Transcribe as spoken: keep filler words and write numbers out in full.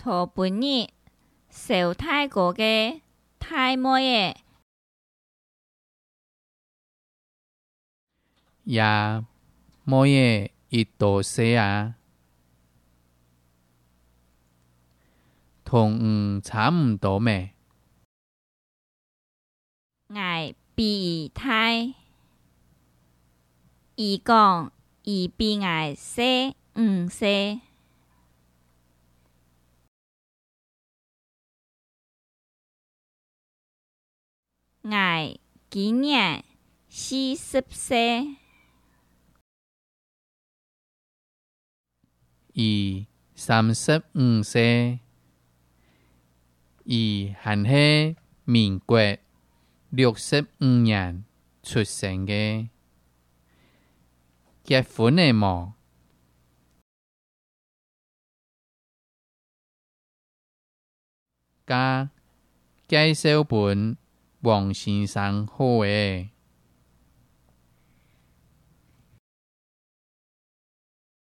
初八日，受泰國嘅太妹嘅也妹嘅一道西啊，同唔差唔多咩？ 捱比爾太，伊講伊比捱細五歲。捱今年四十歲， 伊三十五歲，伊還係民國六十五年出生嘅，結婚嘅冇？加介紹本王先生好誒。